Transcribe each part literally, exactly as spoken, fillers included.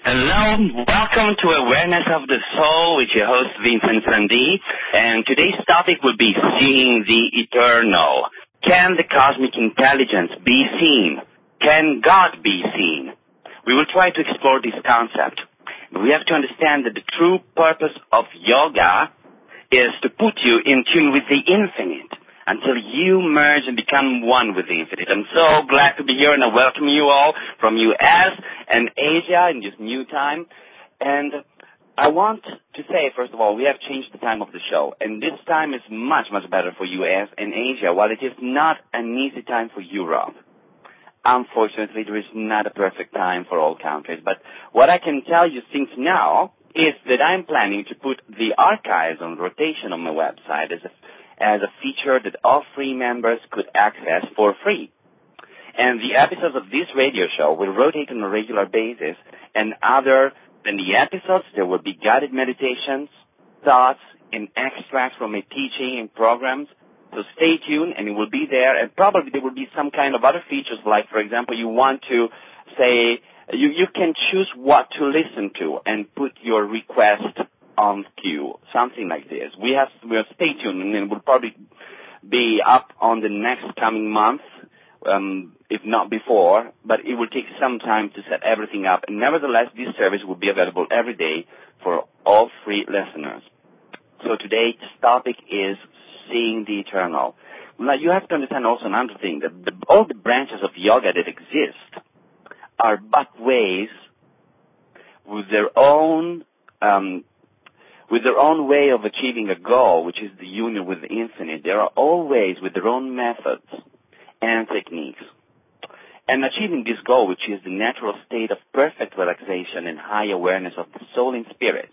Hello, welcome to Awareness of the Soul with your host Vincent Sandi, and today's topic will be seeing the eternal. Can the cosmic intelligence be seen? Can God be seen? We will try to explore this concept. We have to understand that the true purpose of yoga is to put you in tune with the infinite until you merge and become one with the infinite. I'm so glad to be here, and I welcome you all from U S and Asia in this new time. And I want to say, first of all, we have changed the time of the show, and this time is much, much better for U S and Asia, while it is not an easy time for Europe. Unfortunately, there is not a perfect time for all countries, but what I can tell you since now is that I'm planning to put the archives on rotation on my website as a as a feature that all free members could access for free. And the episodes of this radio show will rotate on a regular basis, and other than the episodes, there will be guided meditations, thoughts, and extracts from my teaching and programs. So stay tuned, and it will be there, and probably there will be some kind of other features, like, for example, you want to say, you, you can choose what to listen to and put your request on queue, something like this. We have, we have stay tuned, and it will probably be up on the next coming month, um, if not before, but it will take some time to set everything up. And nevertheless, this service will be available every day for all free listeners. So today's topic is seeing the eternal. Now, you have to understand also another thing, that the, all the branches of yoga that exist are but ways with their own um, with their own way of achieving a goal, which is the union with the infinite. They are all ways with their own methods and techniques. And achieving this goal, which is the natural state of perfect relaxation and high awareness of the soul and spirit,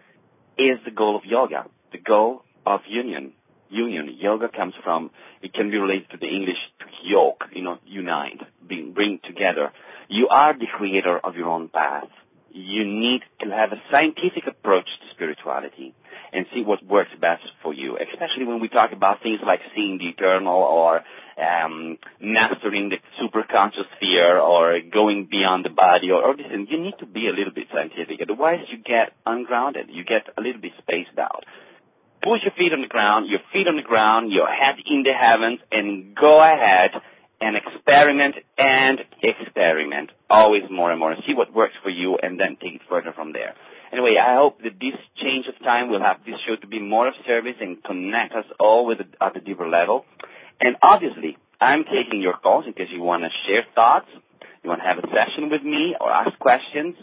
is the goal of yoga, the goal of union. Union. Yoga comes from, it can be related to the English yoke, you know, unite, bring, bring together. You are the creator of your own path. You need to have a scientific approach to spirituality and see what works best for you, especially when we talk about things like seeing the eternal or um, mastering the superconscious sphere or going beyond the body or, or this. And you need to be a little bit scientific. Otherwise, you get ungrounded. You get a little bit spaced out. Put your feet on the ground, your feet on the ground, your head in the heavens, and go ahead and experiment and experiment, always more and more. See what works for you, and then take it further from there. Anyway, I hope that this change of time will have this show to be more of service and connect us all with a, at a deeper level. And obviously, I'm taking your calls in case you want to share thoughts, you want to have a session with me or ask questions,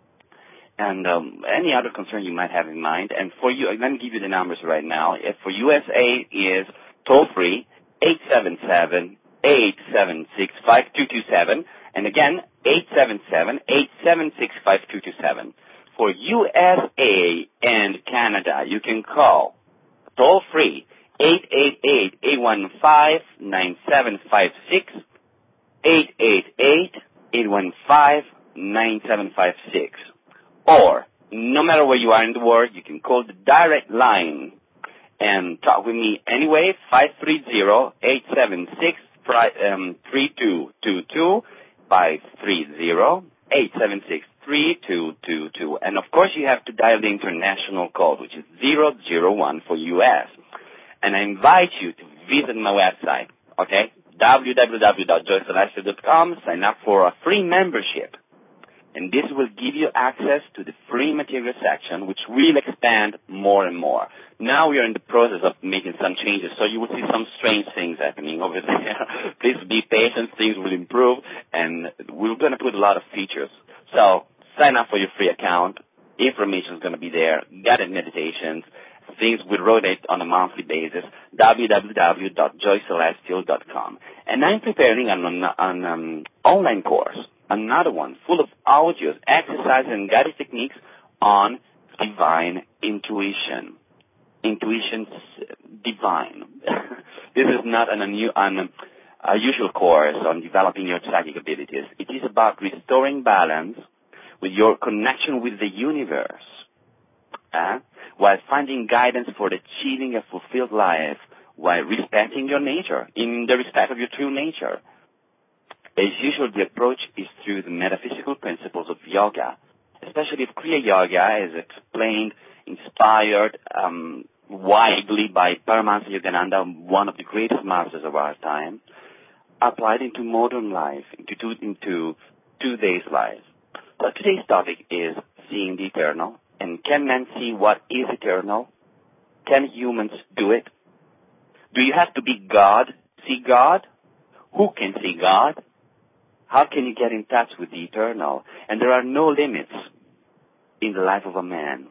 and um, any other concern you might have in mind. And for you, let me give you the numbers right now. If for U S A is toll-free, eight seven seven, eight seven six, five two two seven. And again, eight seven seven, eight seven six, five two two seven. For U S A and Canada, you can call toll-free, eight eight eight, eight one five, nine seven five six, eight eight eight, eight one five, nine seven five six. Or, no matter where you are in the world, you can call the direct line and talk with me anyway, five three zero, eight seven six, three two two two, five three zero, eight seven six, three two two two. And, of course, you have to dial the international code, which is zero zero one for U S. And I invite you to visit my website, okay, w w w dot joy celestial dot com, sign up for a free membership. And this will give you access to the free material section, which will expand more and more. Now we are in the process of making some changes, so you will see some strange things happening over there. Please be patient, things will improve, and we're going to put a lot of features. So sign up for your free account. Information is going to be there. Guided meditations. Things will rotate on a monthly basis. w w w dot joy celestial dot com. And I'm preparing an, an um, online course. Another one full of audios, exercises, and guided techniques on divine intuition. Intuition's divine. This is not an, unu- an unusual course on developing your psychic abilities. It is about restoring balance with your connection with the universe, uh, while finding guidance for achieving a fulfilled life, while respecting your nature, in the respect of your true nature. As usual, the approach is through the metaphysical principles of yoga especially if Kriya Yoga is explained, inspired um, widely by Paramahansa Yogananda, one of the greatest masters of our time, applied into modern life, into, two, into today's life. So today's topic is seeing the eternal. And can men see what is eternal? Can humans do it? Do you have to be God? See God? Who can see God? How can you get in touch with the eternal? And there are no limits in the life of a man.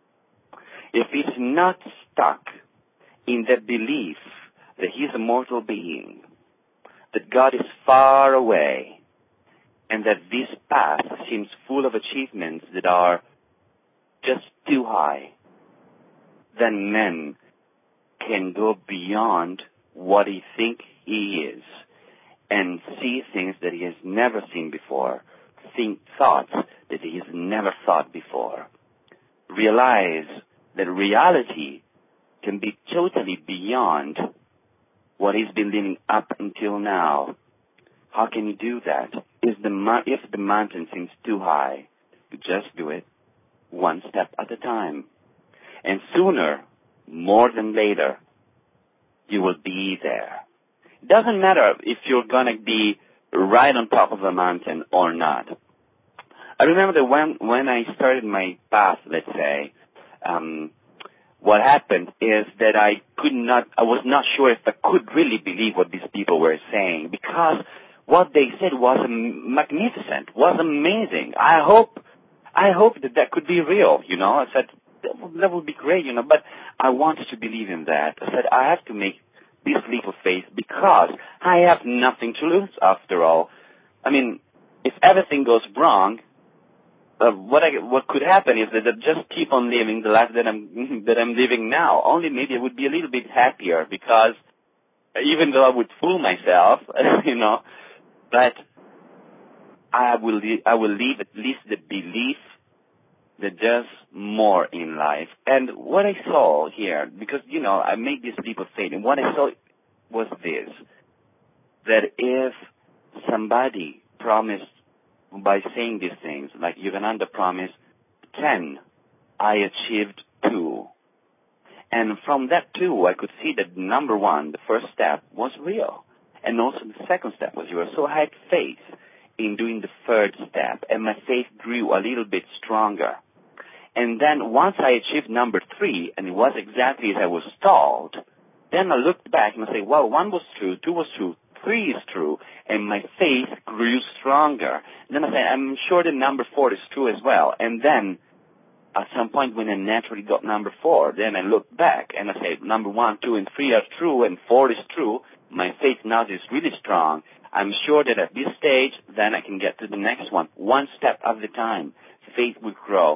If he's not stuck in the belief that he's a mortal being, that God is far away, and that this path seems full of achievements that are just too high, then men can go beyond what he thinks he is and see things that he has never seen before, think thoughts that he has never thought before, realize that reality can be totally beyond what he's been living up until now. How can you do that? If the, if the mountain seems too high, you just do it one step at a time. And sooner, more than later, you will be there. It doesn't matter if you're going to be right on top of a mountain or not. I remember that when, when I started my path, let's say, um, what happened is that I could not, I was not sure if I could really believe what these people were saying, because what they said was magnificent, was amazing. I hope, I hope that that could be real, you know. I said, that would, that would be great, you know, but I wanted to believe in that. I said, I have to make this leap of faith because I have nothing to lose after all. I mean, if everything goes wrong, uh, what I, what could happen is that I just keep on living the life that I'm, that I'm living now. Only maybe I would be a little bit happier because even though I would fool myself, you know, but I will, I will leave at least the belief that there's more in life. And what I saw here, because, you know, I made this leap of faith, and what I saw was this, that if somebody promised by saying these things, like Yogananda promised ten, I achieved two. And from that two, I could see that number one, the first step, was real. And also the second step was real. So I had faith in doing the third step, and my faith grew a little bit stronger. And then once I achieved number three, and it was exactly as I was told, then I looked back and I said, well, one was true, two was true, three is true, and my faith grew stronger. And then I said, I'm sure that number four is true as well. And then at some point when I naturally got number four, then I looked back and I said, number one, two, and three are true, and four is true. My faith now is really strong. I'm sure that at this stage, then I can get to the next one, one step at a time. Faith will grow.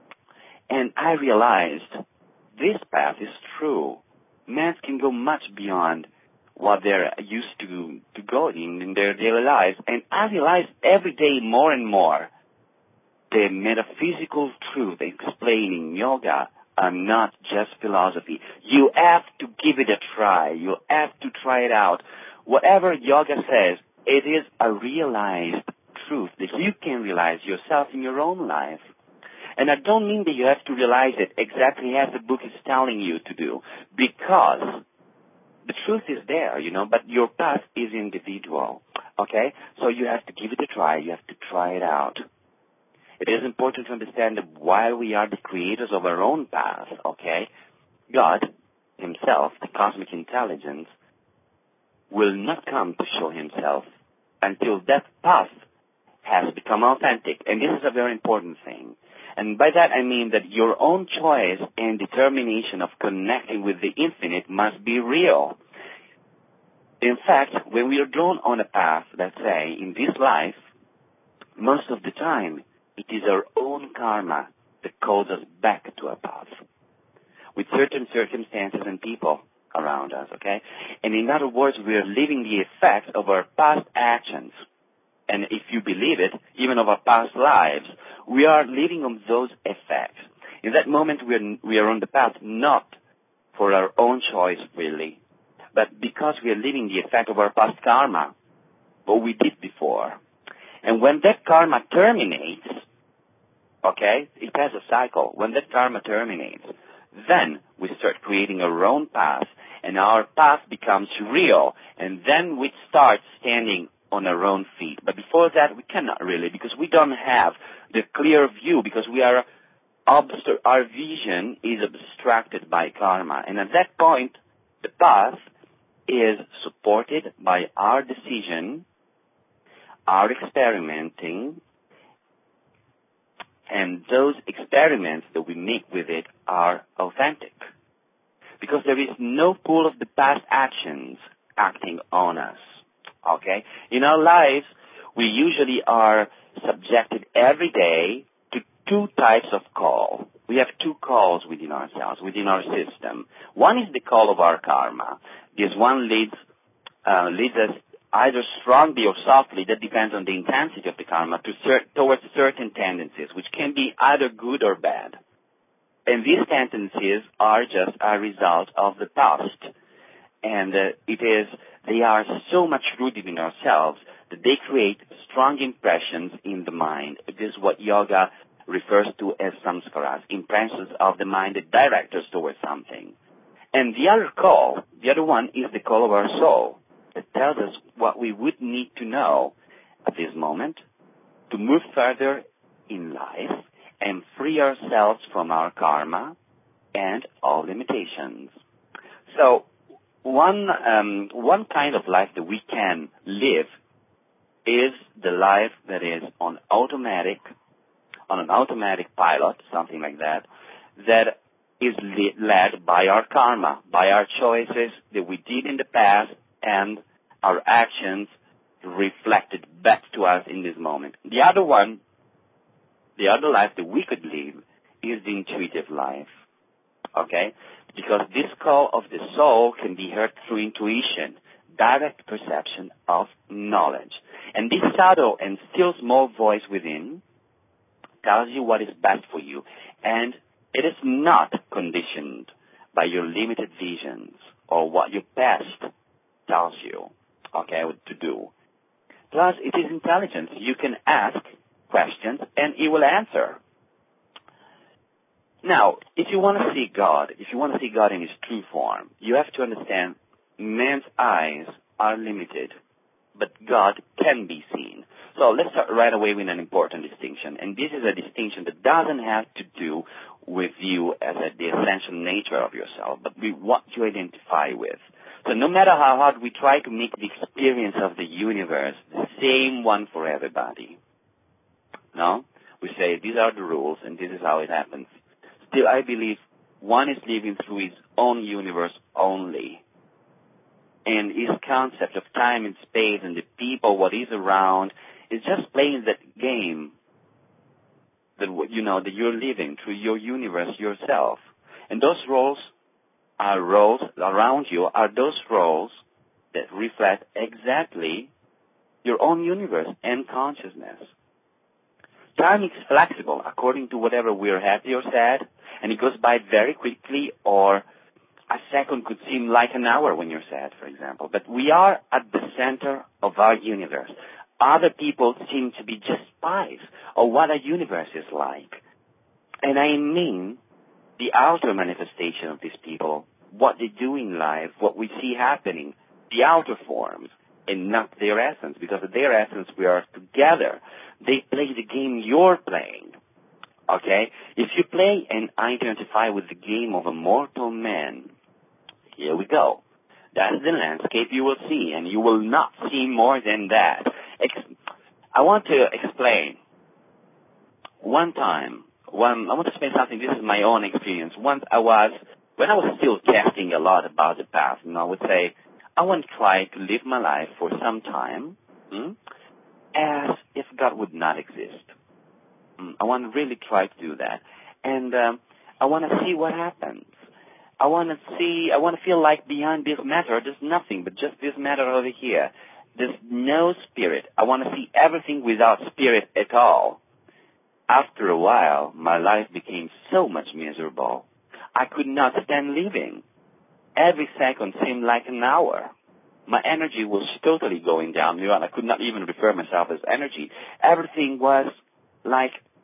And I realized this path is true. Men can go much beyond what they're used to, to go in, in their daily lives. And I realize every day more and more the metaphysical truth explaining yoga are not just philosophy. You have to give it a try. You have to try it out. Whatever yoga says, it is a realized truth that you can realize yourself in your own life. And I don't mean that you have to realize it exactly as the book is telling you to do, because the truth is there, you know, but your path is individual, okay? So you have to give it a try. You have to try it out. It is important to understand that while we are the creators of our own path, okay, God himself, the cosmic intelligence, will not come to show himself until that path has become authentic. And this is a very important thing. And by that I mean that your own choice and determination of connecting with the infinite must be real. In fact, when we are drawn on a path, let's say, in this life, most of the time, it is our own karma that calls us back to a path with certain circumstances and people around us, okay? And in other words, we are living the effects of our past actions. And if you believe it, even of our past lives, we are living on those effects. In that moment, we are, we are on the path not for our own choice, really, but because we are living the effect of our past karma, what we did before. And when that karma terminates, Okay? It has a cycle. When that karma terminates, then we start creating our own path, and our path becomes real, and then we start standing on our own feet. But before that, we cannot really, because we don't have the clear view, because we are obst- our vision is obstructed by karma. And at that point, the path is supported by our decision, our experimenting, and those experiments that we make with it are authentic. Because there is no pull of the past actions acting on us. Okay? In our lives, we usually are subjected every day to two types of call. We have two calls within ourselves, within our system. One is the call of our karma. This one leads, uh, leads us either strongly or softly, that depends on the intensity of the karma, to cer- towards certain tendencies, which can be either good or bad. And these tendencies are just a result of the past. And uh, it is, they are so much rooted in ourselves that they create strong impressions in the mind. It is what yoga refers to as samskaras, impressions of the mind that direct us towards something. And the other call, the other one, is the call of our soul. It tells us what we would need to know at this moment to move further in life and free ourselves from our karma and all limitations. So one um, one kind of life that we can live is the life that is on automatic, on an automatic pilot, something like that, that is led by our karma, by our choices that we did in the past, and our actions reflected back to us in this moment. The other one, the other life that we could live is the intuitive life, okay? Because this call of the soul can be heard through intuition, direct perception of knowledge. And this subtle and still small voice within tells you what is best for you. And it is not conditioned by your limited visions or what your past tells you, okay, what to do. Plus, it is intelligence. You can ask questions and it will answer. Now, if you want to see God, if you want to see God in His true form, you have to understand man's eyes are limited, but God can be seen. So let's start right away with an important distinction. And this is a distinction that doesn't have to do with you as a, the essential nature of yourself, but with what you identify with. So no matter how hard we try to make the experience of the universe the same one for everybody, no? We say these are the rules and this is how it happens. Still, I believe one is living through his own universe only. And his concept of time and space and the people, what is around, is just playing that game that, you know, that you're living through your universe yourself. And those roles are roles around you, are those roles that reflect exactly your own universe and consciousness. Time is flexible according to whatever we're happy or sad, and it goes by very quickly, or a second could seem like an hour when you're sad, for example. But we are at the center of our universe. Other people seem to be just spies of what a universe is like. And I mean the outer manifestation of these people, what they do in life, what we see happening, the outer forms, and not their essence, because of their essence we are together. They play the game you're playing, okay? If you play and identify with the game of a mortal man, here we go. That's the landscape you will see, and you will not see more than that. Ex- I want to explain. One time, one, I want to explain something. This is my own experience. Once I was, when I was still testing a lot about the past, you know, I would say, I want to try to live my life for some time hmm, as if God would not exist. Mm, I want to really try to do that. And um, I want to see what happens. I want to see, I want to feel like behind this matter, there's nothing but just this matter over here. There's no spirit. I want to see everything without spirit at all. After a while, my life became so much miserable. I could not stand living. Every second seemed like an hour. My energy was totally going down. I could not even refer myself as energy. Everything was like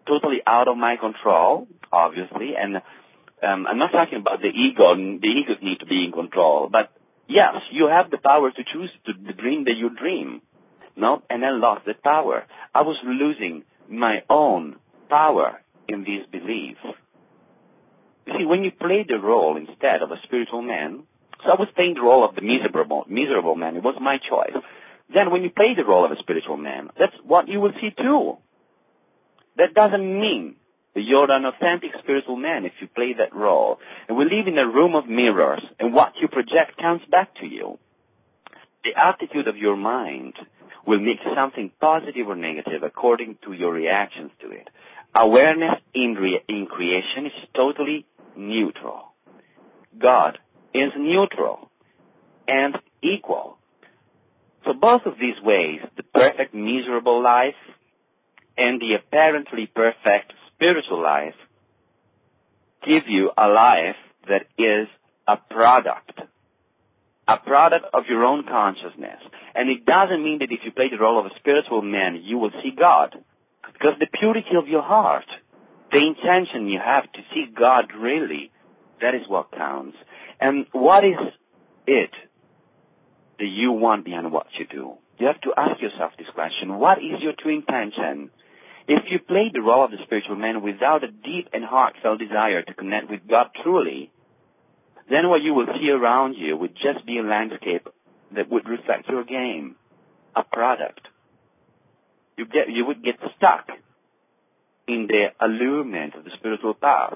totally out of my control, obviously, and um, I'm not talking about the ego. The ego needs to be in control, but yes, you have the power to choose to the dream that you dream. No, and I lost the power. I was losing my own power in this belief. You see, when you play the role instead of a spiritual man, so I was playing the role of the miserable, miserable man. It was my choice. Then when you play the role of a spiritual man, that's what you will see too. That doesn't mean that you're an authentic spiritual man if you play that role. And we live in a room of mirrors, and what you project comes back to you. The attitude of your mind will make something positive or negative according to your reactions to it. Awareness in, re- in creation is totally neutral. God is neutral and equal. So both of these ways, the perfect miserable life and the apparently perfect spiritual life, give you a life that is a product. A product of your own consciousness. And it doesn't mean that if you play the role of a spiritual man, you will see God. Because the purity of your heart, the intention you have to see God really, that is what counts. And what is it that you want behind what you do? You have to ask yourself this question. What is your true intention? If you play the role of the spiritual man without a deep and heartfelt desire to connect with God truly, then what you will see around you would just be a landscape that would reflect your game, a product. You get, you would get stuck in the allurement of the spiritual path.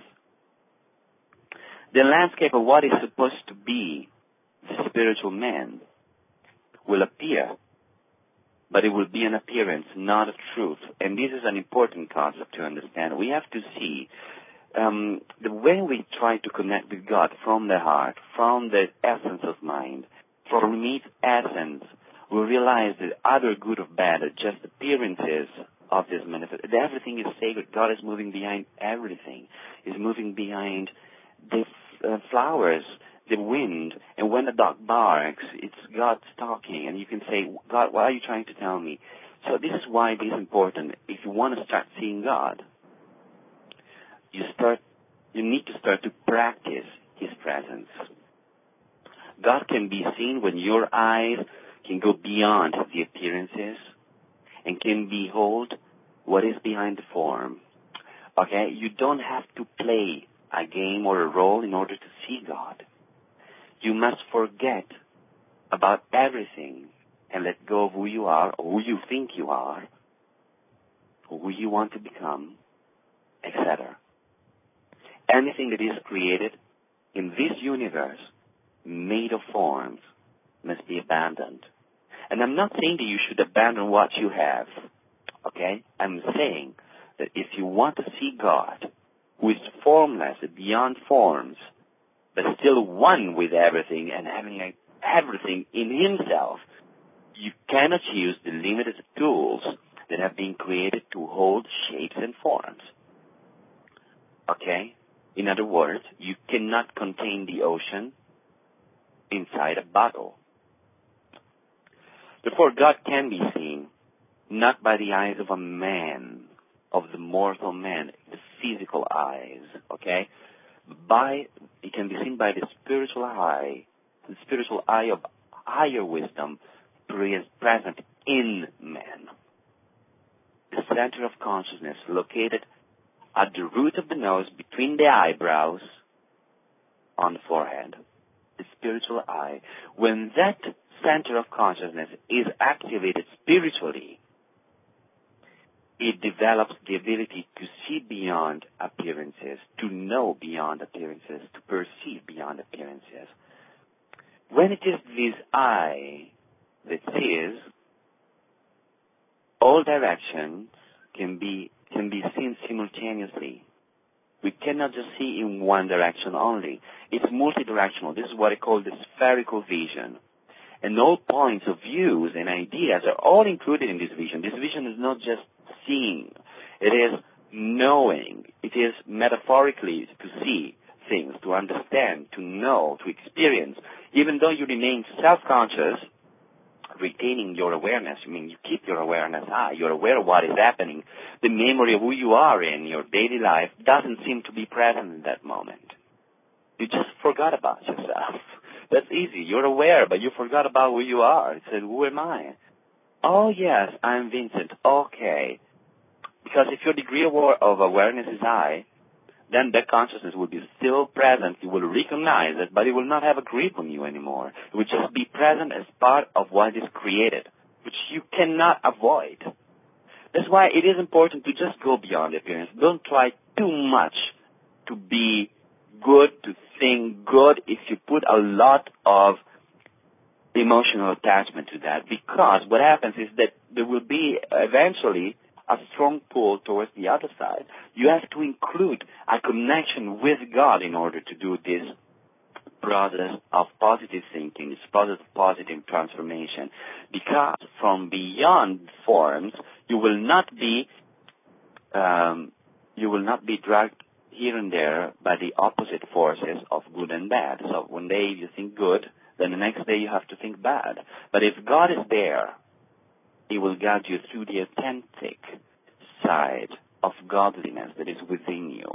The landscape of what is supposed to be the spiritual man will appear, but it will be an appearance, not a truth. And this is an important concept to understand. We have to see um, the way we try to connect with God from the heart, from the essence of mind, from its essence, we realize that other good or bad are just appearances of this manifestation. Everything is sacred. God is moving behind everything. He's moving behind the uh, flowers, the wind, and when the dog barks, it's God talking, and you can say, God, what are you trying to tell me? So this is why it is important. If you want to start seeing God, you start, you need to start to practice His presence. God can be seen when your eyes can go beyond the appearances and can behold what is behind the form. Okay? You don't have to play a game or a role in order to see God. You must forget about everything and let go of who you are, or who you think you are, or who you want to become, et cetera. Anything that is created in this universe, made of forms, must be abandoned. And I'm not saying that you should abandon what you have, okay? I'm saying that if you want to see God, who is formless, beyond forms, but still one with everything and having everything in Himself, you cannot use the limited tools that have been created to hold shapes and forms. Okay? In other words, you cannot contain the ocean inside a bottle. Therefore, God can be seen not by the eyes of a man, of the mortal man, the physical eyes, okay? By, it can be seen by the spiritual eye, the spiritual eye of higher wisdom present in man. The center of consciousness located at the root of the nose between the eyebrows on the forehead, the spiritual eye. When that center of consciousness is activated spiritually, it develops the ability to see beyond appearances, to know beyond appearances, to perceive beyond appearances. When it is this eye that sees, all directions can be can be seen simultaneously. We cannot just see in one direction only. It's multidirectional. This is what I call the spherical vision. And all points of views and ideas are all included in this vision. This vision is not just seeing. It is knowing. It is metaphorically to see things, to understand, to know, to experience. Even though you remain self-conscious, retaining your awareness. I mean, you keep your awareness high. You're aware of what is happening. The memory of who you are in your daily life doesn't seem to be present in that moment. You just forgot about yourself. That's easy. You're aware, but you forgot about who you are. You said, who am I? Oh, yes, I'm Vincent. Okay. Because if your degree of awareness is high, then that consciousness will be still present. You will recognize it, but it will not have a grip on you anymore. It will just be present as part of what is created, which you cannot avoid. That's why it is important to just go beyond the appearance. Don't try too much to be good, to think good, if you put a lot of emotional attachment to that, because what happens is that there will be eventually a strong pull towards the other side. You have to include a connection with God in order to do this process of positive thinking, this process of positive transformation, because from beyond forms, you will not be, um, you will not be dragged here and there by the opposite forces of good and bad. So one day you think good, then the next day you have to think bad. But if God is there, He will guide you through the authentic side of godliness that is within you.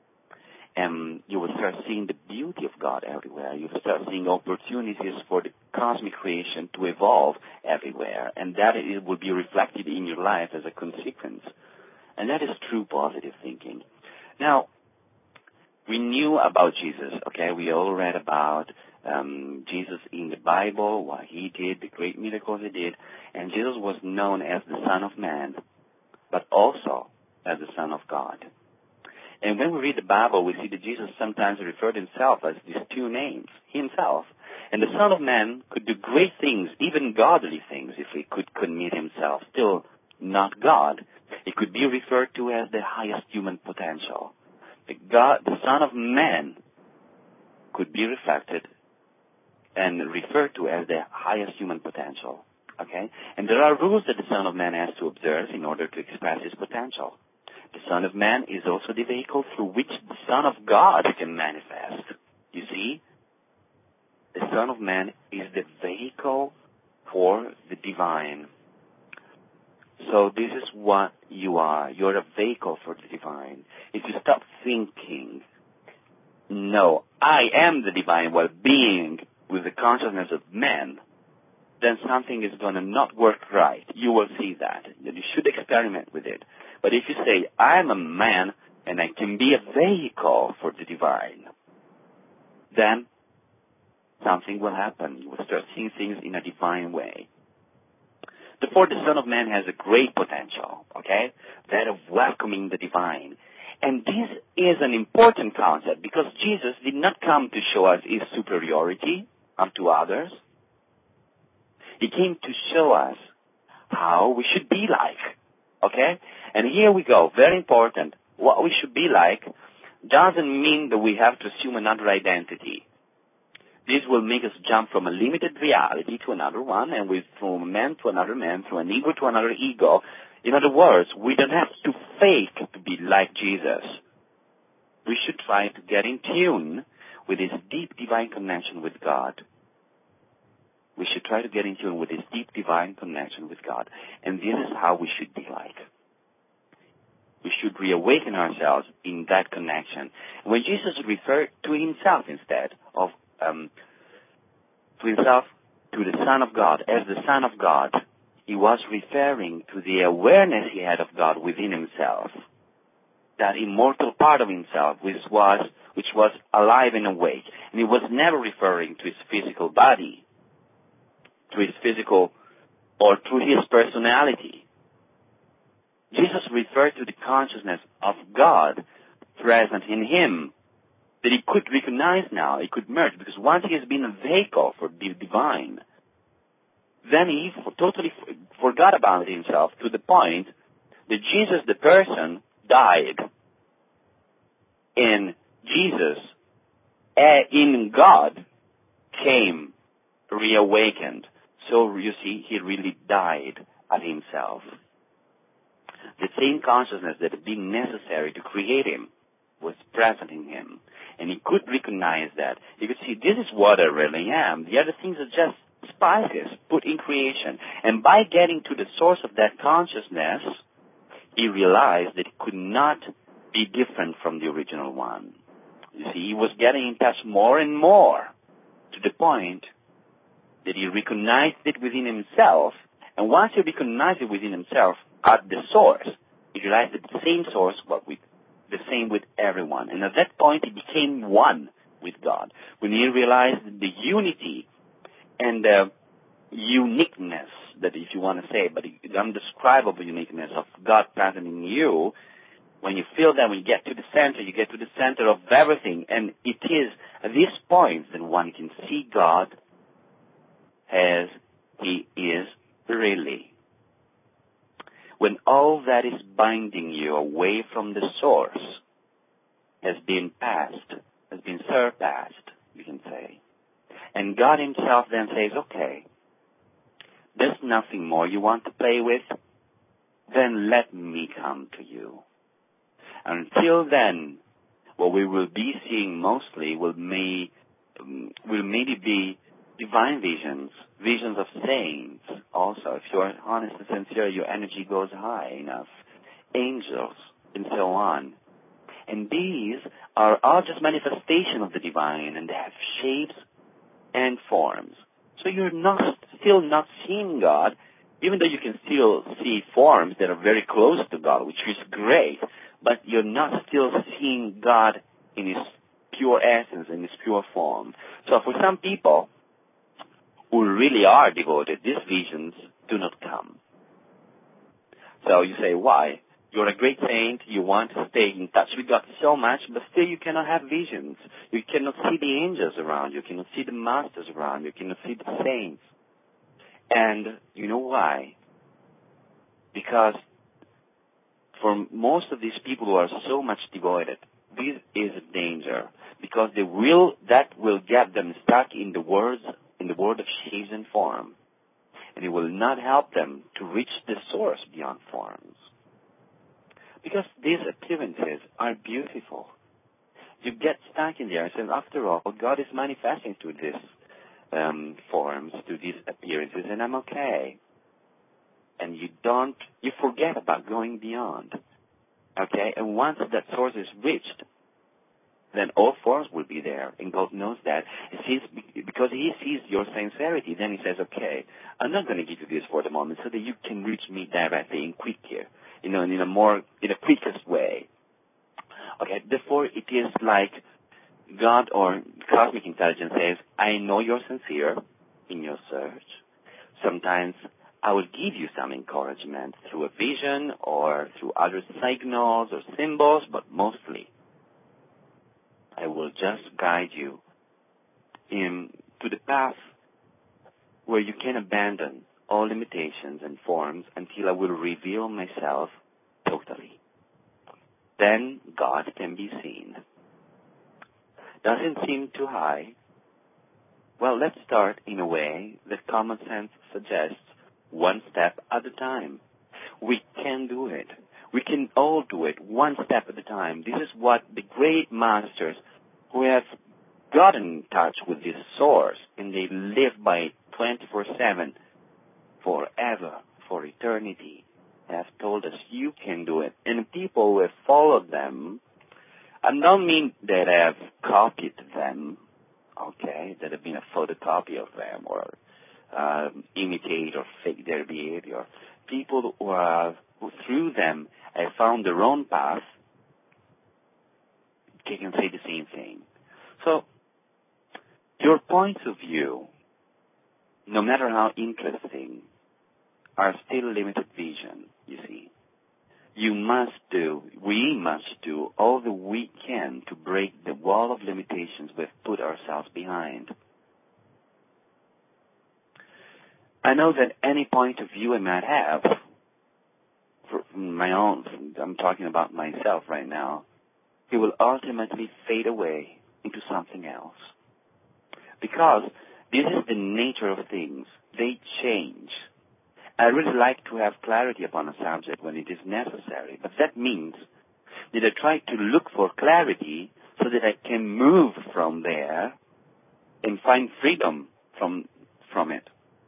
And you will start seeing the beauty of God everywhere. You will start seeing opportunities for the cosmic creation to evolve everywhere. And that it will be reflected in your life as a consequence. And that is true positive thinking. Now, we knew about Jesus, okay? We all read about um, Jesus in the Bible, what He did, the great miracles He did. And Jesus was known as the Son of Man, but also as the Son of God. And when we read the Bible, we see that Jesus sometimes referred Himself as these two names, Himself. And the Son of Man could do great things, even godly things, if He could commit Himself. Still not God. He could be referred to as the highest human potential. The, God, the Son of Man could be reflected and referred to as the highest human potential. Okay? And there are rules that the Son of Man has to observe in order to express His potential. The Son of Man is also the vehicle through which the Son of God can manifest. You see? The Son of Man is the vehicle for the divine. So this is what you are. You're a vehicle for the divine. If you stop thinking, no, I am the divine, while being with the consciousness of man, then something is going to not work right. You will see that. You should experiment with it. But if you say, I'm a man and I can be a vehicle for the divine, then something will happen. You will start seeing things in a divine way. Therefore, the Son of Man has a great potential, okay, that of welcoming the divine. And this is an important concept because Jesus did not come to show us His superiority unto others. He came to show us how we should be like, okay? And here we go, very important. What we should be like doesn't mean that we have to assume another identity. This will make us jump from a limited reality to another one, and we from a man to another man, from an ego to another ego. In other words, we don't have to fake to be like Jesus. We should try to get in tune with this deep divine connection with God. We should try to get in tune with this deep divine connection with God. And this is how we should be like. We should reawaken ourselves in that connection. When Jesus referred to Himself instead of Um, to himself, to the Son of God, as the Son of God, He was referring to the awareness He had of God within Himself, that immortal part of Himself which was, which was alive and awake. And He was never referring to His physical body, to His physical, or to His personality. Jesus referred to the consciousness of God present in Him, that He could recognize now, He could merge, because once He has been a vehicle for the divine, then He totally forgot about Himself to the point that Jesus, the person, died. And Jesus, in God, came reawakened. So, you see, He really died at Himself. The same consciousness that had been necessary to create Him was present in Him. And He could recognize that. He could see, this is what I really am. The other things are just spices put in creation. And by getting to the source of that consciousness, he realized that it could not be different from the original one. You see, he was getting in touch more and more to the point that he recognized it within himself. And once he recognized it within himself at the source, he realized that the same source was with, the same with everyone. And at that point, he became one with God. When he realized the unity and the uniqueness, that if you want to say, but the undescribable uniqueness of God present in you, when you feel that, when you get to the center, you get to the center of everything. And it is at this point that one can see God as he is really. When all that is binding you away from the source has been passed, has been surpassed, you can say. And God himself then says, okay, there's nothing more you want to play with, then let me come to you. Until then, what we will be seeing mostly will, may, will maybe be divine visions, visions of saints also. If you are honest and sincere, your energy goes high enough. Angels, and so on. And these are all just manifestation of the divine, and they have shapes and forms. So you're not still not seeing God, even though you can still see forms that are very close to God, which is great, but you're not still seeing God in his pure essence, in his pure form. So for some people who really are devoted, these visions do not come. So you say, why? You're a great saint, you want to stay in touch with God so much, but still you cannot have visions. You cannot see the angels around you, you cannot see the masters around you, you cannot see the saints. And you know why? Because for most of these people who are so much devoted, this is a danger. Because they will, that will get them stuck in the words, in the world of shapes and form. And it will not help them to reach the source beyond forms. Because these appearances are beautiful. You get stuck in there and say, after all, God is manifesting to these um, forms, to these appearances, and I'm okay. And you don't, you forget about going beyond. Okay? And once that source is reached, then all forms will be there. And God knows that. He sees, because he sees your sincerity, then he says, okay, I'm not going to give you this for the moment so that you can reach me directly and quicker. You know, in a more, in a quickest way. Okay, therefore it is like God or cosmic intelligence says, I know you're sincere in your search. Sometimes I will give you some encouragement through a vision or through other signals or symbols, but mostly I will just guide you in to the path where you can abandon all limitations and forms until I will reveal myself totally. Then God can be seen. Doesn't seem too high? Well, let's start in a way that common sense suggests, one step at a time. We can do it. We can all do it one step at a time. This is what the great masters who have gotten in touch with this source and they live by it twenty-four seven, forever, for eternity, have told us you can do it. And people who have followed them, I don't mean that have copied them, okay, that have been a photocopy of them or uh, imitate or fake their behavior. People who, are, who through them have found their own path, they can say the same thing. So, your points of view, no matter how interesting, are still limited vision, you see. You must do, we must do all that we can to break the wall of limitations we've put ourselves behind. I know that any point of view I might have, for my own, I'm talking about myself right now, it will ultimately fade away into something else. Because this is the nature of things. They change. I really like to have clarity upon a subject when it is necessary, but that means that I try to look for clarity so that I can move from there and find freedom from from it.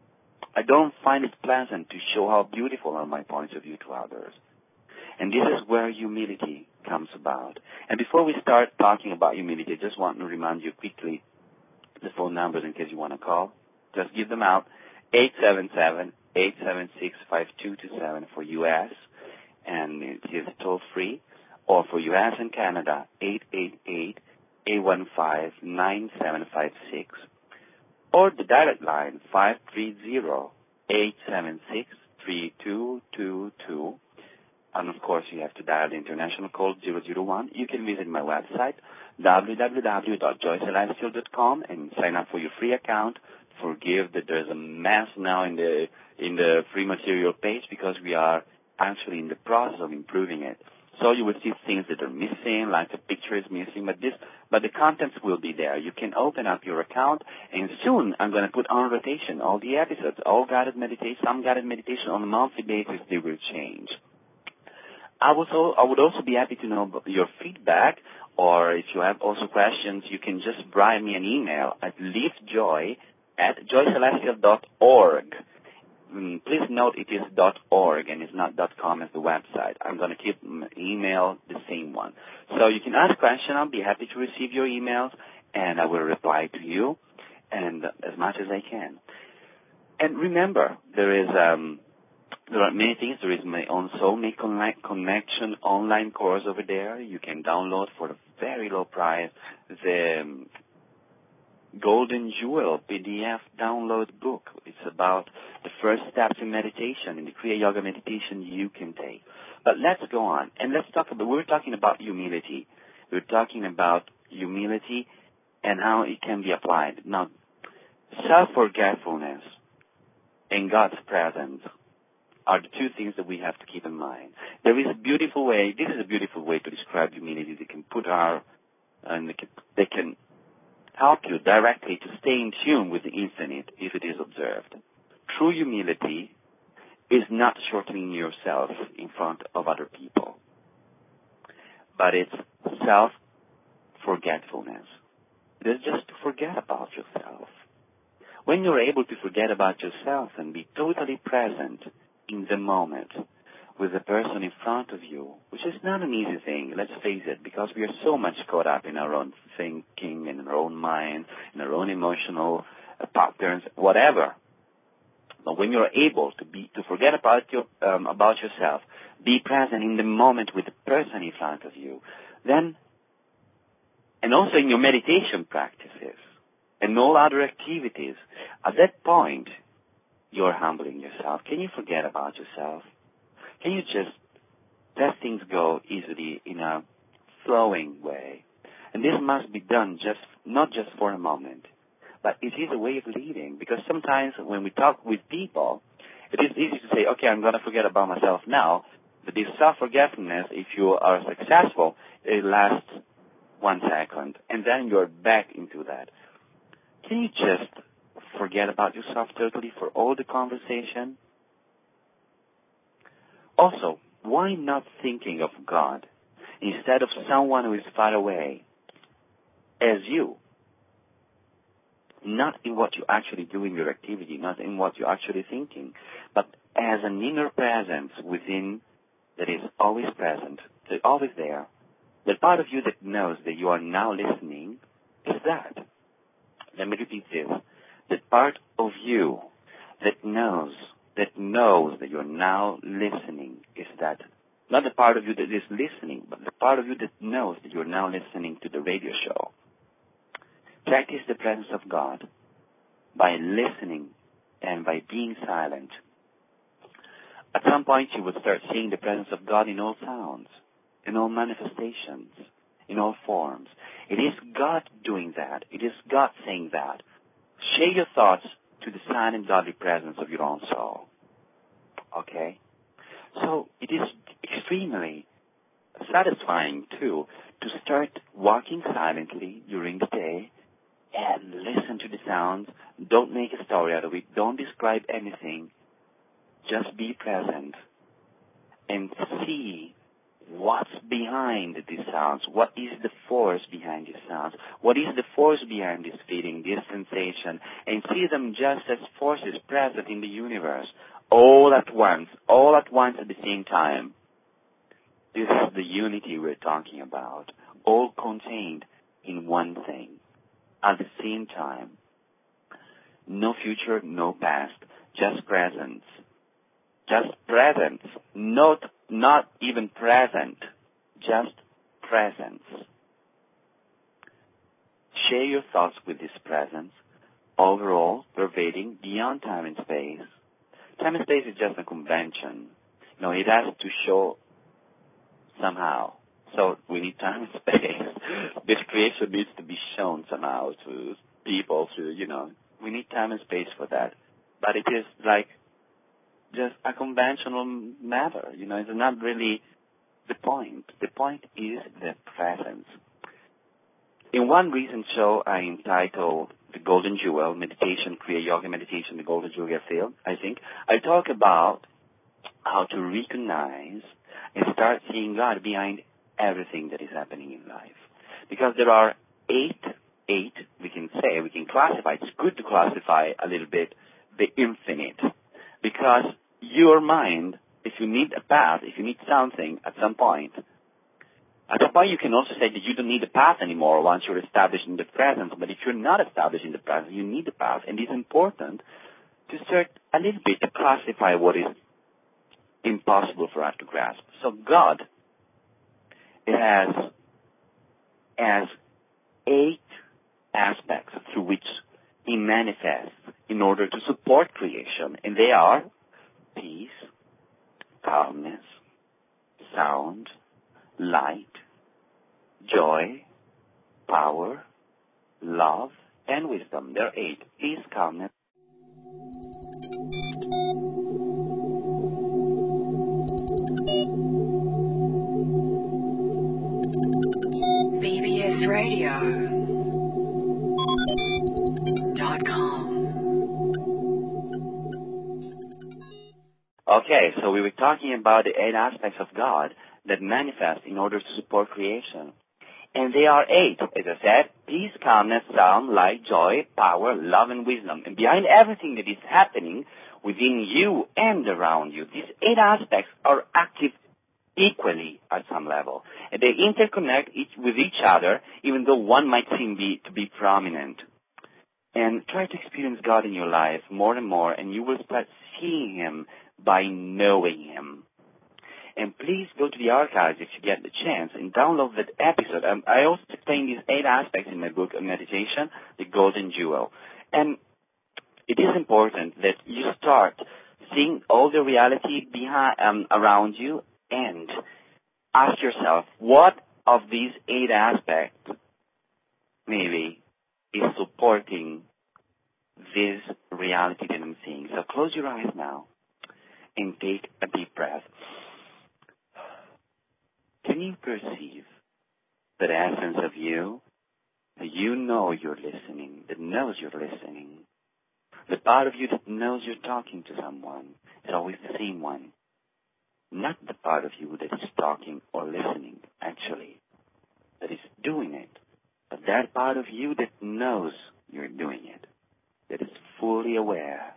I don't find it pleasant to show how beautiful are my points of view to others. And this is where humility comes about. And before we start talking about humility, I just want to remind you quickly the phone numbers in case you want to call. Just give them out. eight seven seven, eight seven six, five two two seven for U S, and it is toll-free. Or for U S and Canada, eight eight eight, eight one five, nine seven five six. Or the direct line, five three zero, eight seven six, three two two two. And, of course, you have to dial the international code zero zero one. You can visit my website, w w w dot joy celestial dot com, and sign up for your free account. Forgive that there's a mess now in the in the free material page because we are actually in the process of improving it. So you will see things that are missing, like the picture is missing, but this, but the contents will be there. You can open up your account, and soon I'm going to put on rotation all the episodes, all guided meditation, some guided meditation on a monthly basis. They will change. I would also, I would also be happy to know your feedback, or if you have also questions, you can just write me an email at livejoy at joy celestial dot org. Please note it is .org and it's not .com as the website. I'm going to keep email the same one. So you can ask questions. I'll be happy to receive your emails, and I will reply to you and as much as I can. And remember, there is um, there are many things. There is my own Soulmate Connection online course over there. You can download for a very low price the um, Golden Jewel P D F download book. It's about the first steps in meditation, in the Kriya Yoga meditation you can take. But let's go on. And let's talk about, we're talking about humility. We're talking about humility and how it can be applied. Now, self-forgetfulness and God's presence are the two things that we have to keep in mind. There is a beautiful way, this is a beautiful way to describe humility. They can put our, and they can, they can help you directly to stay in tune with the infinite if it is observed. True humility is not shortening yourself in front of other people, but it's self-forgetfulness. It is just to forget about yourself. When you're able to forget about yourself and be totally present in the moment with the person in front of you, which is not an easy thing, let's face it, because we are so much caught up in our own thinking, in our own mind, in our own emotional uh, patterns, whatever. But when you're able to be to forget about your um, about yourself, be present in the moment with the person in front of you, then, and also in your meditation practices and all other activities, at that point, you're humbling yourself. Can you forget about yourself? Can you just let things go easily in a flowing way? And this must be done just not just for a moment, but it is a way of living. Because sometimes when we talk with people, it is easy to say, okay, I'm going to forget about myself now. But this self-forgetfulness, if you are successful, it lasts one second. And then you're back into that. Can you just forget about yourself totally for all the conversation? Also, why not thinking of God instead of someone who is far away as you? Not in what you actually do in your activity, not in what you're actually thinking, but as an inner presence within that is always present, that is always there. The part of you that knows that you are now listening is that. Let me repeat this. The part of you that knows that knows that you're now listening is that. Not the part of you that is listening, but the part of you that knows that you're now listening to the radio show. Practice the presence of God by listening and by being silent. At some point you will start seeing the presence of God in all sounds, in all manifestations, in all forms. It is God doing that. It is God saying that. Share your thoughts to the silent godly presence of your own soul. Okay? So it is extremely satisfying, too, to start walking silently during the day and listen to the sounds. Don't make a story out of it. Don't describe anything. Just be present and see what's behind these sounds? What is the force behind these sounds? What is the force behind this feeling, this sensation? And see them just as forces present in the universe, all at once, all at once at the same time. This is the unity we're talking about, all contained in one thing, at the same time. No future, no past, just presence. Just presence, not, not even present, just presence. Share your thoughts with this presence, overall, pervading, beyond time and space. Time and space is just a convention. You know, it has to show somehow. So we need time and space. This creation needs to be shown somehow to people, to, you know, we need time and space for that. But it is like just a conventional matter. You know, it's not really the point. The point is the presence. In one recent show I entitled The Golden Jewel, Meditation, Kriya Yoga Meditation, The Golden Jewel Field, I think, I talk about how to recognize and start seeing God behind everything that is happening in life. Because there are eight, eight, we can say, we can classify, it's good to classify a little bit the infinite. Because your mind, if you need a path, if you need something at some point, at some point you can also say that you don't need a path anymore once you're established in the presence. But if you're not established in the presence, you need a path. And it's important to start a little bit to classify what is impossible for us to grasp. So God has, has eight aspects through which He manifests in order to support creation. And they are peace, calmness, sound, light, joy, power, love, and wisdom. There are eight. Peace, calmness. B B S radio dot com. Okay, so we were talking about the eight aspects of God that manifest in order to support creation. And they are eight, as I said, peace, calmness, sound, light, joy, power, love, and wisdom. And behind everything that is happening within you and around you, these eight aspects are active equally at some level. And they interconnect each, with each other, even though one might seem be, to be prominent. And try to experience God in your life more and more, and you will start seeing Him by knowing Him. And please go to the archives if you get the chance and download that episode. Um, I also explain these eight aspects in my book of meditation, The Golden Jewel. And it is important that you start seeing all the reality behind, um, around you, and ask yourself, what of these eight aspects maybe is supporting this reality that I'm seeing? So close your eyes now and take a deep breath. Can you perceive that essence of you, that you know you're listening, that knows you're listening? The part of you that knows you're talking to someone is always the same one. Not the part of you that is talking or listening, actually, that is doing it. But that part of you that knows you're doing it, that is fully aware.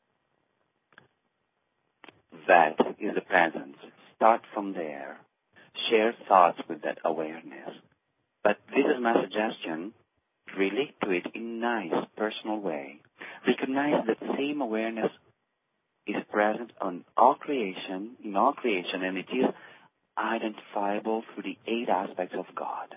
That is the presence. Start from there. Share thoughts with that awareness. But this is my suggestion. Relate to it in a nice, personal way. Recognize that the same awareness is present on all creation, in all creation, and it is identifiable through the eight aspects of God.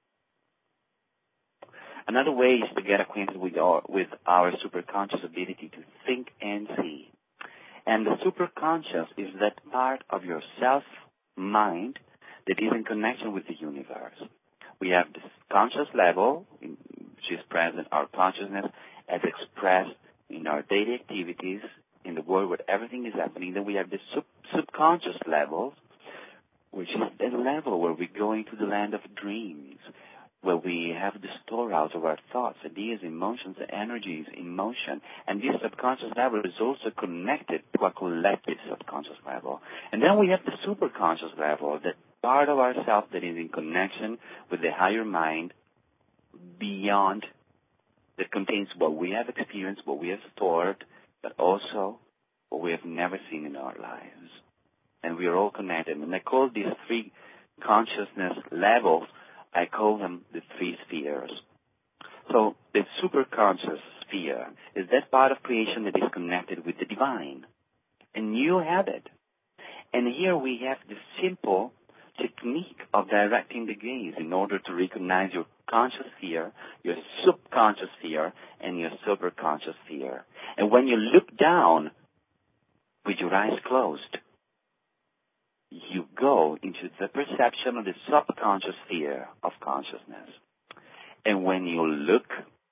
Another way is to get acquainted with our, with our superconscious ability to think and see. And the superconscious is that part of your self-mind that is in connection with the universe. We have this conscious level, which is present, our consciousness as expressed in our daily activities, in the world where everything is happening. Then we have the sub- subconscious levels, which is the level where we go into the land of dreams, where we have the storehouse of our thoughts, ideas, emotions, energies in motion. And this subconscious level is also connected to a collective subconscious level. And then we have the superconscious level that part of ourselves that is in connection with the higher mind beyond, that contains what we have experienced, what we have stored, but also what we have never seen in our lives. And we are all connected. And I call these three consciousness levels, I call them the three spheres. So the superconscious sphere is that part of creation that is connected with the divine. And you have it. And here we have the simple technique of directing the gaze in order to recognize your conscious sphere, your subconscious sphere, and your superconscious sphere. And when you look down with your eyes closed, you go into the perception of the subconscious sphere of consciousness. And when you look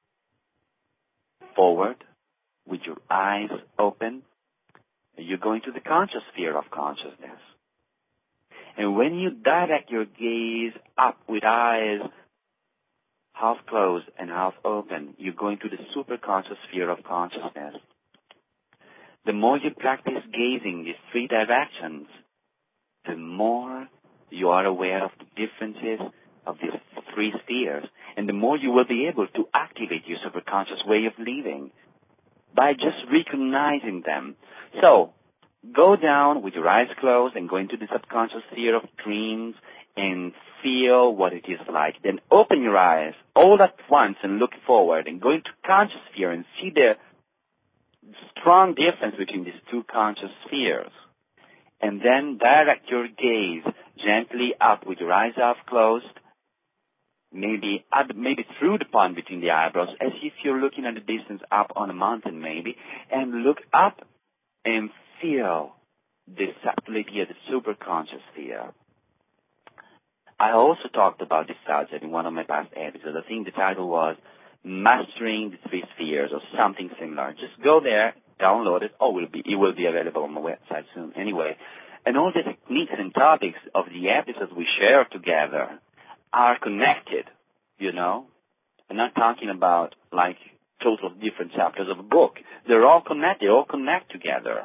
forward with your eyes open, you go into the conscious sphere of consciousness. And when you direct your gaze up with eyes half closed and half open, you go into the superconscious sphere of consciousness. The more you practice gazing these three directions, the more you are aware of the differences of these three spheres, and the more you will be able to activate your superconscious way of living by just recognizing them. So, go down with your eyes closed and go into the subconscious sphere of dreams and feel what it is like. Then open your eyes all at once and look forward and go into conscious sphere and see the strong difference between these two conscious spheres. And then direct your gaze gently up with your eyes half closed, maybe up, maybe through the pond between the eyebrows, as if you're looking at the distance up on a mountain maybe, and look up and feel the subtlety of the superconscious sphere. I also talked about this subject in one of my past episodes. I think the title was Mastering the Three Spheres or something similar. Just go there, download it. Oh, it will be, it will be available on my website soon anyway. And all the techniques and topics of the episodes we share together are connected, you know. I'm not talking about like total different chapters of a book. They're all connected, they all connect together.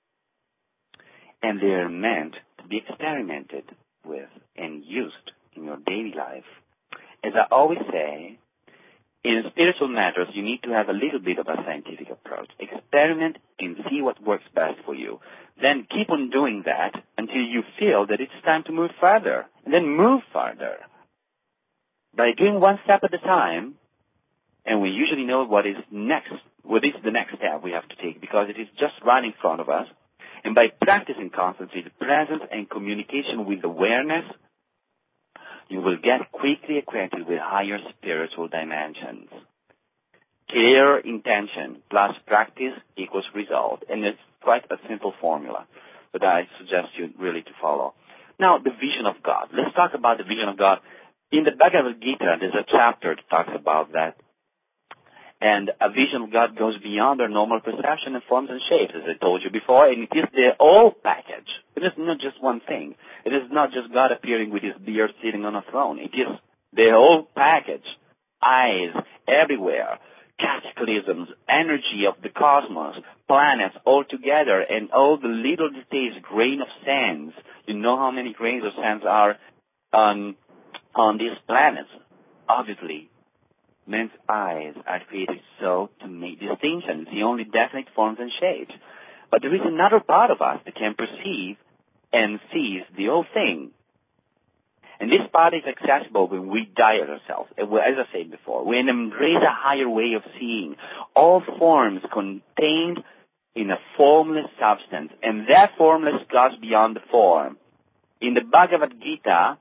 And they're meant to be experimented with and used in your daily life. As I always say, in spiritual matters, you need to have a little bit of a scientific approach. Experiment and see what works best for you. Then keep on doing that until you feel that it's time to move further. And then move further. By doing one step at a time, and we usually know what is next, what is the next step we have to take because it is just right in front of us. And by practicing constantly the presence and communication with awareness, you will get quickly acquainted with higher spiritual dimensions. Clear intention plus practice equals result. And it's quite a simple formula that I suggest you really to follow. Now, the vision of God. Let's talk about the vision of God. In the Bhagavad Gita, there's a chapter that talks about that. And a vision of God goes beyond our normal perception and forms and shapes, as I told you before, and it is the whole package. It is not just one thing. It is not just God appearing with his beard sitting on a throne. It is the whole package. Eyes everywhere, cataclysms, energy of the cosmos, planets all together, and all the little details, grain of sands. You know how many grains of sands are on, on these planets? Obviously, men's eyes are created so to make distinctions, the only definite forms and shapes. But there is another part of us that can perceive and sees the whole thing. And this part is accessible when we diet ourselves. As I said before, we embrace a higher way of seeing. All forms contained in a formless substance, and that formless goes beyond the form. In the Bhagavad Gita,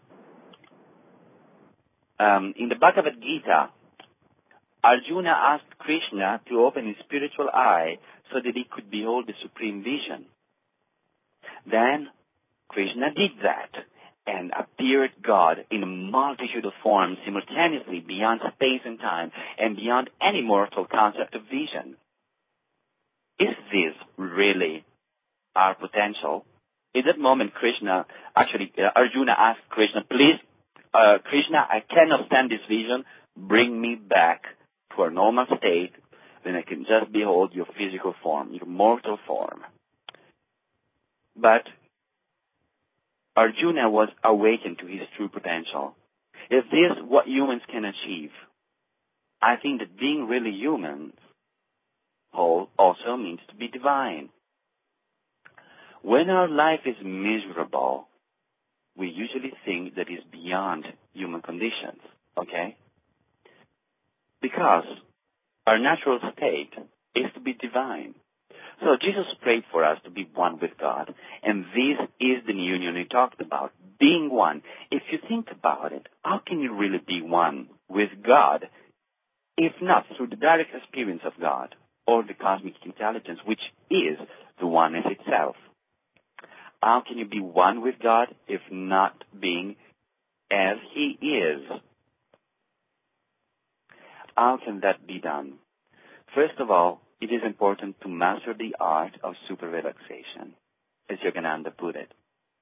um, in the Bhagavad Gita, Arjuna asked Krishna to open his spiritual eye so that he could behold the supreme vision. Then Krishna did that and appeared God in a multitude of forms simultaneously beyond space and time and beyond any mortal concept of vision. Is this really our potential? In that moment, Krishna, actually, uh, Arjuna asked Krishna, please, uh, Krishna, I cannot stand this vision. Bring me back to our normal state, then I can just behold your physical form, your mortal form. But Arjuna was awakened to his true potential. Is this what humans can achieve? I think that being really human whole also means to be divine. When our life is miserable, we usually think that it's beyond human conditions, okay? Because our natural state is to be divine. So Jesus prayed for us to be one with God, and this is the union he talked about, being one. If you think about it, how can you really be one with God if not through the direct experience of God or the cosmic intelligence, which is the oneness itself? How can you be one with God if not being as He is? How can that be done? First of all, it is important to master the art of super relaxation, as Yogananda put it.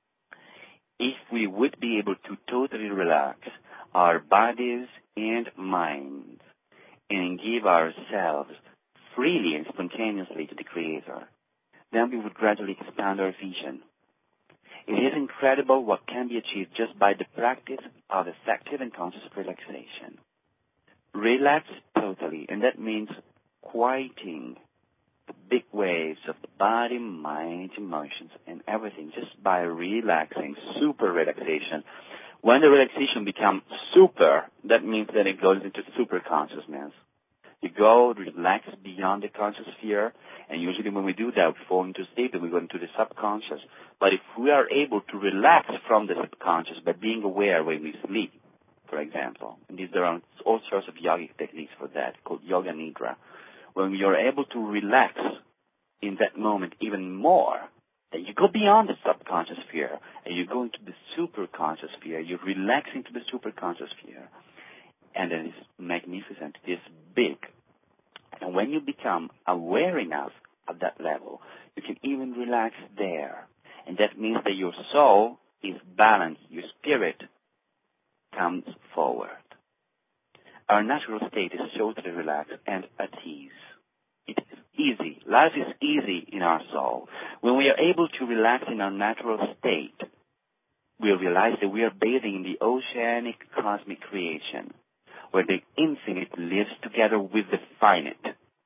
If we would be able to totally relax our bodies and minds and give ourselves freely and spontaneously to the Creator, then we would gradually expand our vision. It is incredible what can be achieved just by the practice of effective and conscious relaxation. Relax totally, and that means quieting the big waves of the body, mind, emotions, and everything just by relaxing, super relaxation. When the relaxation becomes super, that means that it goes into super consciousness. You go, relax beyond the conscious sphere, and usually when we do that, we fall into sleep and we go into the subconscious. But if we are able to relax from the subconscious by being aware when we sleep, for example, and these, there are all sorts of yogic techniques for that, called Yoga Nidra. When you are able to relax in that moment even more, then you go beyond the subconscious sphere and you go into the superconscious sphere. You relax into the superconscious sphere. And then it's magnificent. It's big. And when you become aware enough at that level, you can even relax there. And that means that your soul is balanced. Your spirit comes forward. Our natural state is totally relaxed and at ease. It is easy. Life is easy in our soul. When we are able to relax in our natural state, we realize that we are bathing in the oceanic cosmic creation, where the infinite lives together with the finite.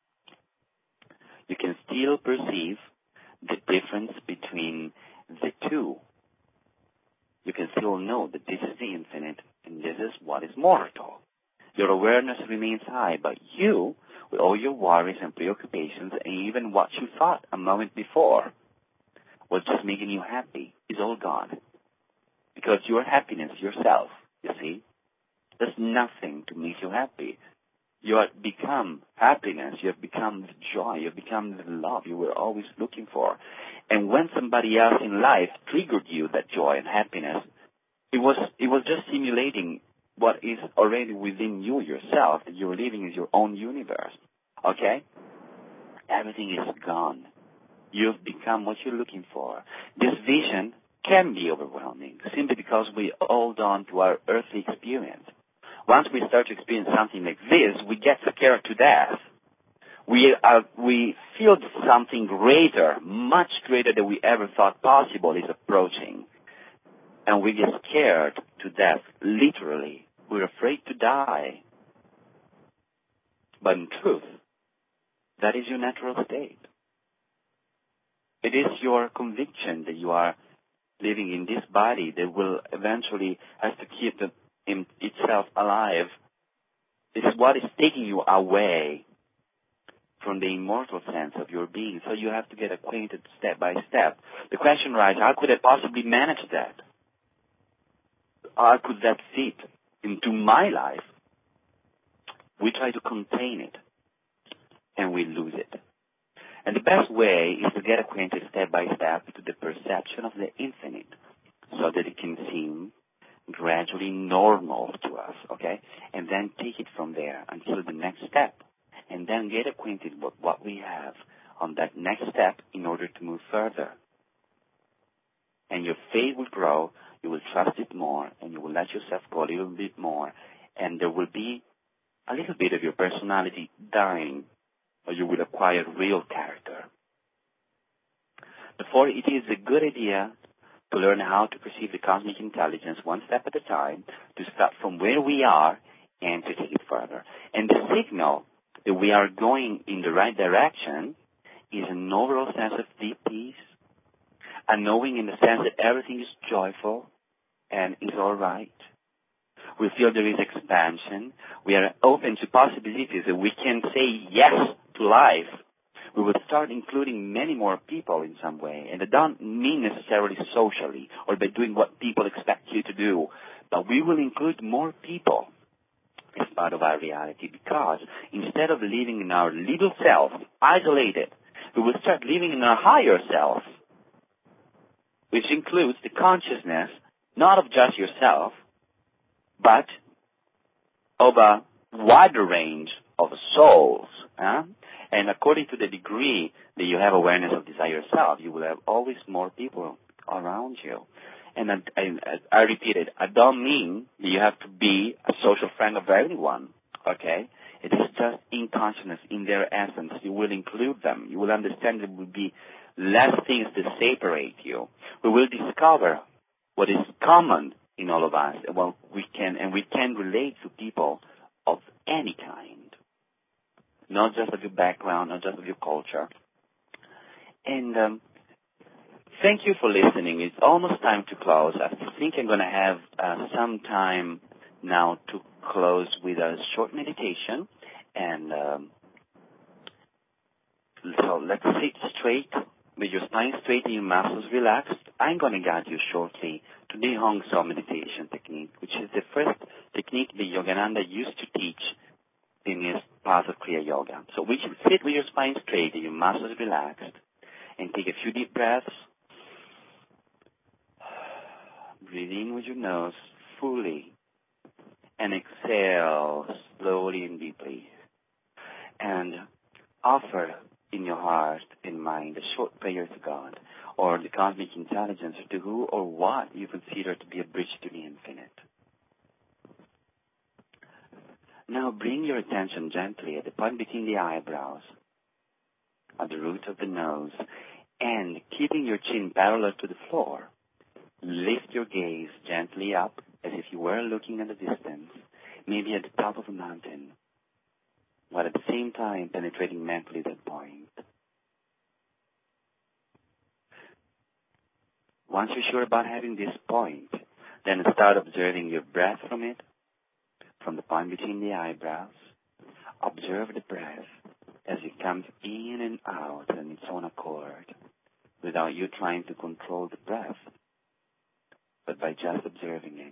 You can still perceive the difference between the two. You can still know that this is the infinite and this is what is mortal. Your awareness remains high, but you, with all your worries and preoccupations, and even what you thought a moment before was just making you happy, is all gone. Because your happiness yourself, you see, there's nothing to make you happy. You have become happiness. You have become the joy. You have become the love you were always looking for. And when somebody else in life triggered you that joy and happiness, it was it was just simulating what is already within you yourself, that you're living in your own universe. Okay? Everything is gone. You've become what you're looking for. This vision can be overwhelming simply because we hold on to our earthly experience. Once we start to experience something like this, we get scared to death. We are, we feel that something greater, much greater than we ever thought possible, is approaching. And we get scared to death, literally. We're afraid to die. But in truth, that is your natural state. It is your conviction that you are living in this body that will eventually have to keep the, in itself alive. It is what is taking you away from the immortal sense of your being. So you have to get acquainted step by step. The question arises, how could I possibly manage that? How could that fit into my life? We try to contain it, and we lose it. And the best way is to get acquainted step by step to the perception of the infinite, so that it can seem gradually normal to us, okay? And then take it from there until the next step, and then get acquainted with what we have on that next step in order to move further. And your faith will grow, you will trust it more, and you will let yourself go a little bit more, and there will be a little bit of your personality dying, or you will acquire real character. Therefore, it is a good idea to learn how to perceive the cosmic intelligence one step at a time, to start from where we are and to take it further. And the signal that we are going in the right direction is an overall sense of deep peace, a knowing in the sense that everything is joyful and is all right. We feel there is expansion. We are open to possibilities that we can say yes to life. We will start including many more people in some way. And it doesn't mean necessarily socially or by doing what people expect you to do. But we will include more people as part of our reality, because instead of living in our little self, isolated, we will start living in our higher self, which includes the consciousness not of just yourself, but of a wider range of souls. Huh? And according to the degree that you have awareness of desire self, you will have always more people around you. And I, I, I repeat it, I don't mean that you have to be a social friend of everyone, okay? It is just in consciousness, in their essence. You will include them. You will understand there will be less things that separate you. We will discover what is common in all of us, and well, we can and we can relate to people of any kind, not just of your background, not just of your culture. And um, thank you for listening. It's almost time to close. I think I'm going to have uh, some time now to close with a short meditation. And um, so let's sit straight with your spine straight and your muscles relaxed. I'm going to guide you shortly to the Hong Sau meditation technique, which is the first technique that Yogananda used to teach in his path of Kriya Yoga. So we should sit with your spine straight and your muscles relaxed and take a few deep breaths. Breathe in with your nose fully and exhale slowly and deeply. And offer in your heart and mind a short prayer to God or the cosmic intelligence, or to who or what you consider to be a bridge to the infinite. Now bring your attention gently at the point between the eyebrows, at the root of the nose, and keeping your chin parallel to the floor, lift your gaze gently up as if you were looking at the distance, maybe at the top of a mountain, while at the same time penetrating mentally that point. Once you're sure about having this point, then start observing your breath from it, from the point between the eyebrows. Observe the breath as it comes in and out on its own accord, without you trying to control the breath, but by just observing it.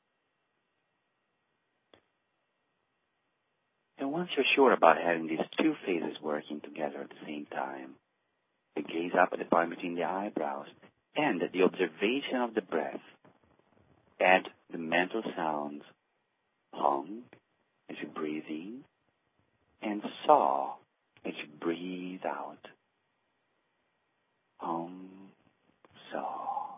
And once you're sure about having these two phases working together at the same time, the gaze up at the point between the eyebrows and the observation of the breath, add the mental sounds Hong as you breathe in and Saw as you breathe out. Hong, Saw.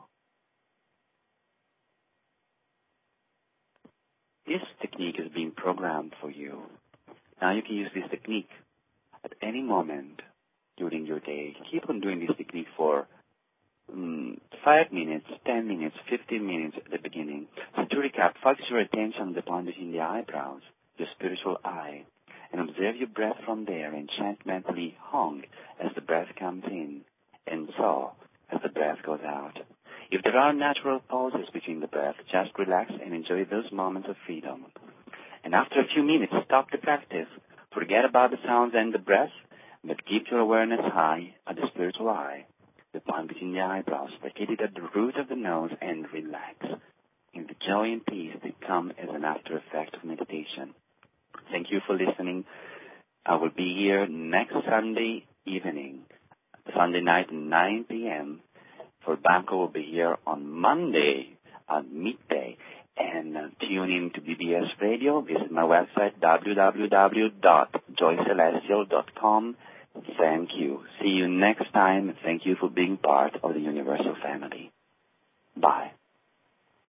This technique is being programmed for you. Now you can use this technique at any moment during your day. Keep on doing this technique for um, five minutes, ten minutes, fifteen minutes at the beginning. So to recap, focus your attention on the point between the eyebrows, your spiritual eye, and observe your breath from there and chant mentally Hong as the breath comes in and Saw as the breath goes out. If there are natural pauses between the breath, just relax and enjoy those moments of freedom. And after a few minutes, stop the practice. Forget about the sounds and the breath, but keep your awareness high at the spiritual eye, the point between the eyebrows, located at the root of the nose, and relax in the joy and peace that come as an after effect of meditation. Thank you for listening. I will be here next Sunday evening, Sunday night at nine p.m. For Banco will be here on Monday at midday. And uh, tune in to B B S Radio. Visit my website, w w w dot joy celestial dot com. Thank you. See you next time. Thank you for being part of the universal family. Bye.